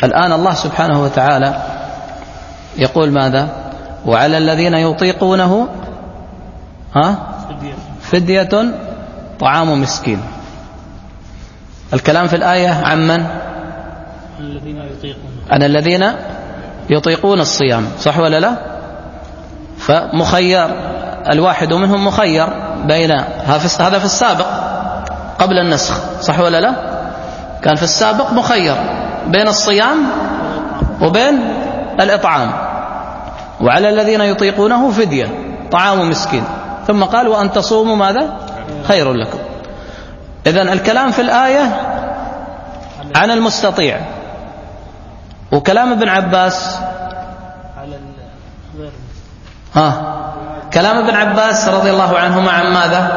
الآن الله سبحانه وتعالى يقول ماذا؟ وعلى الذين يطيقونه فدية طعام مسكين. الكلام في الآية عن من؟ عن الذين يطيقون الصيام، صح ولا لا؟ فمخير الواحد منهم مخير بين هذا في السابق قبل النسخ، صح ولا لا؟ كان في السابق مخير بين الصيام وبين الإطعام. وعلى الذين يطيقونه فدية طعام مسكين، ثم قال وأن تصوموا ماذا؟ خير لكم. إذن الكلام في الآية عن المستطيع، وكلام ابن عباس كلام ابن عباس رضي الله عنهما عن ماذا؟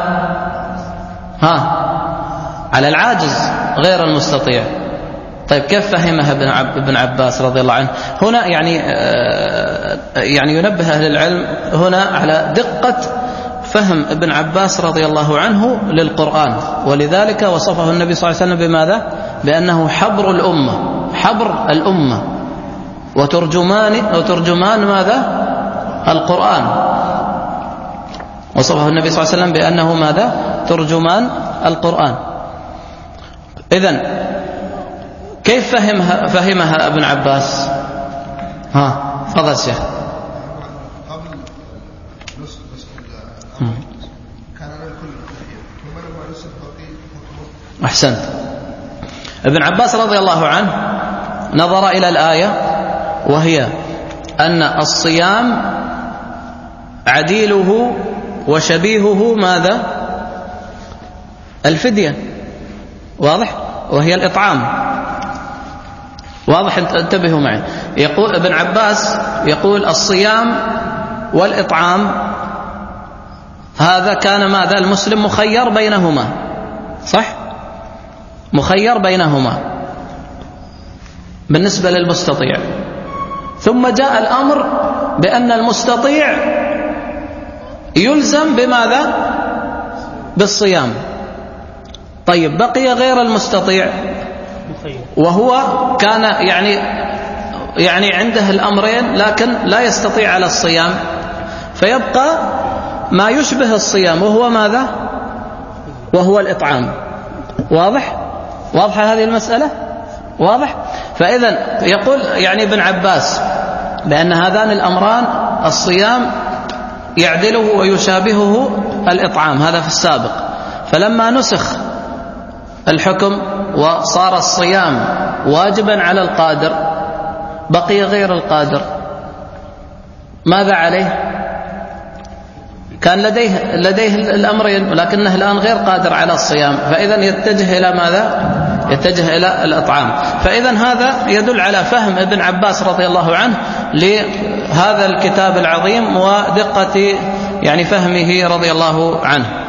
على العاجز غير المستطيع. طيب كيف فهمها ابن عباس رضي الله عنه؟ هنا يعني ينبه أهل العلم هنا على دقة فهم ابن عباس رضي الله عنه للقرآن، ولذلك وصفه النبي صلى الله عليه وسلم بماذا؟ بأنه حبر الأمة وترجمان ماذا؟ القرآن. وصفه النبي صلى الله عليه وسلم بأنه ماذا؟ ترجمان القرآن. إذن كيف فهمها ابن عباس؟ تفضل شيخ. قبل نسخ كان على الكل ثم لما نسخ بقي. أحسنت. ابن عباس رضي الله عنه نظر إلى الآية وهي أن الصيام عديله وشبيهه ماذا؟ الفدية، واضح؟ وهي الإطعام، واضح؟ انتبهوا معي. يقول ابن عباس يقول الصيام والإطعام هذا كان ماذا؟ المسلم مخير بينهما، صح؟ مخير بينهما بالنسبة للمستطيع. ثم جاء الأمر بأن المستطيع يلزم بماذا؟ بالصيام. طيب بقي غير المستطيع وهو كان يعني عنده الأمرين لكن لا يستطيع على الصيام، فيبقى ما يشبه الصيام وهو ماذا؟ وهو الإطعام. واضح؟ واضحة هذه المسألة؟ واضح؟ فإذن يقول ابن عباس بأن هذان الأمران الصيام يعدله ويشابهه الإطعام، هذا في السابق. فلما نسخ الحكم وصار الصيام واجبا على القادر بقي غير القادر، ماذا عليه؟ كان لديه الأمرين ولكنه الآن غير قادر على الصيام، فإذن يتجه إلى ماذا؟ يتجه إلى الإطعام. فإذن هذا يدل على فهم ابن عباس رضي الله عنه لهذا الكتاب العظيم ودقة فهمه رضي الله عنه.